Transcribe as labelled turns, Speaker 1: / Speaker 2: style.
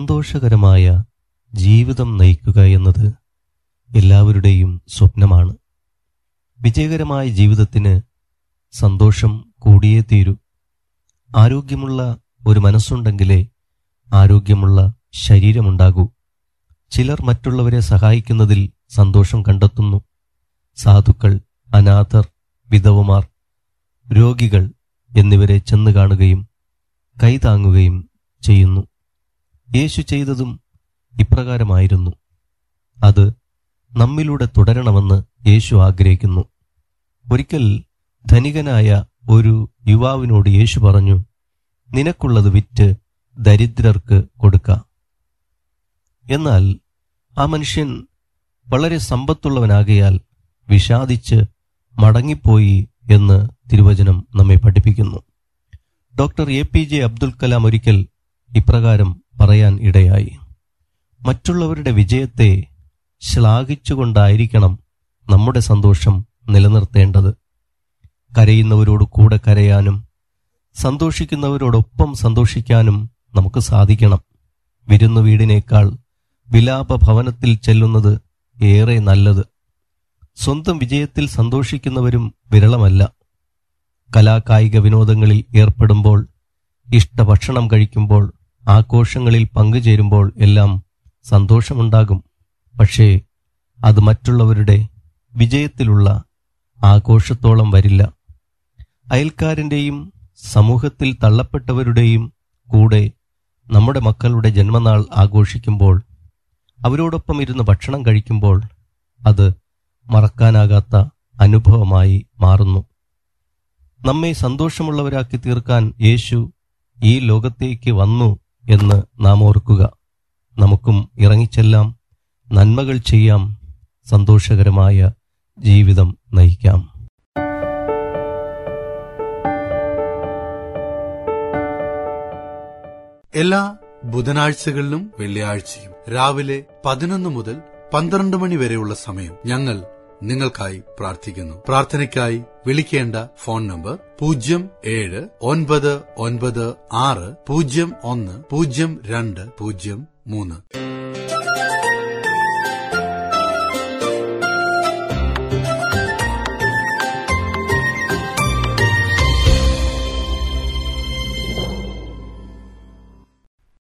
Speaker 1: സന്തോഷകരമായ ജീവിതം നയിക്കുക എന്നത് എല്ലാവരുടെയും സ്വപ്നമാണ്. വിജയകരമായ ജീവിതത്തിന് സന്തോഷം കൂടിയേ തീരൂ. ആരോഗ്യമുള്ള ഒരു മനസ്സുണ്ടെങ്കിലേ ആരോഗ്യമുള്ള ശരീരമുണ്ടാകൂ. ചിലർ മറ്റുള്ളവരെ സഹായിക്കുന്നതിൽ സന്തോഷം കണ്ടെത്തുന്നു. സാധുക്കൾ, അനാഥർ, വിധവമാർ, രോഗികൾ എന്നിവരെ ചെന്ന് കാണുകയും കൈതാങ്ങുകയും ചെയ്യുന്നു. യേശു ചെയ്തതും ഇപ്രകാരമായിരുന്നു. അത് നമ്മിലൂടെ തുടരണമെന്ന് യേശു ആഗ്രഹിക്കുന്നു. ഒരിക്കൽ ധനികനായ ഒരു യുവാവിനോട് യേശു പറഞ്ഞു, നിനക്കുള്ളത് വിറ്റ് ദരിദ്രർക്ക് കൊടുക്ക. എന്നാൽ ആ മനുഷ്യൻ വളരെ സമ്പത്തുള്ളവനാകയാൽ വിഷാദിച്ച് മടങ്ങിപ്പോയി എന്ന് തിരുവചനം നമ്മെ പഠിപ്പിക്കുന്നു. ഡോക്ടർ APJ അബ്ദുൽ കലാം ഒരിക്കൽ ഇപ്രകാരം പറയാൻ ഇടയായി, മറ്റുള്ളവരുടെ വിജയത്തെ ശ്ലാഘിച്ചുകൊണ്ടായിരിക്കണം നമ്മുടെ സന്തോഷം നിലനിർത്തേണ്ടത്. കരയുന്നവരോട് കൂടെ കരയാനും സന്തോഷിക്കുന്നവരോടൊപ്പം സന്തോഷിക്കാനും നമുക്ക് സാധിക്കണം. വിരുന്നു വീടിനേക്കാൾ വിലാപ ഭവനത്തിൽ ചെല്ലുന്നത് ഏറെ നല്ലത്. സ്വന്തം വിജയത്തിൽ സന്തോഷിക്കുന്നവരും വിരളമല്ല. കലാകായിക വിനോദങ്ങളിൽ ഏർപ്പെടുമ്പോൾ, ഇഷ്ടഭക്ഷണം കഴിക്കുമ്പോൾ, ആഘോഷങ്ങളിൽ പങ്കുചേരുമ്പോൾ എല്ലാം സന്തോഷമുണ്ടാകും. പക്ഷേ അത് മറ്റുള്ളവരുടെ വിജയത്തിലുള്ള ആഘോഷത്തോളം വരില്ല. അയൽക്കാരൻ്റെയും സമൂഹത്തിൽ തള്ളപ്പെട്ടവരുടെയും കൂടെ നമ്മുടെ മക്കളുടെ ജന്മനാൾ ആഘോഷിക്കുമ്പോൾ, അവരോടൊപ്പം ഇരുന്ന് ഭക്ഷണം കഴിക്കുമ്പോൾ അത് മറക്കാനാകാത്ത അനുഭവമായി മാറുന്നു. നമ്മെ സന്തോഷമുള്ളവരാക്കി തീർക്കാൻ യേശു ഈ ലോകത്തേക്ക് വന്നു എന്ന് നാം ഓർക്കുക. നമുക്കും ഇറങ്ങിച്ചെല്ലാം, നന്മകൾ ചെയ്യാം, സന്തോഷകരമായ ജീവിതം നയിക്കാം.
Speaker 2: എല്ലാ ബുധനാഴ്ചകളിലും വെള്ളിയാഴ്ചയും രാവിലെ 11 മുതൽ 12 മണി വരെയുള്ള സമയം ഞങ്ങൾ നിങ്ങൾക്കായി പ്രാർത്ഥിക്കുന്നു. പ്രാർത്ഥനയ്ക്കായി വിളിക്കേണ്ട ഫോൺ നമ്പർ 079960010203.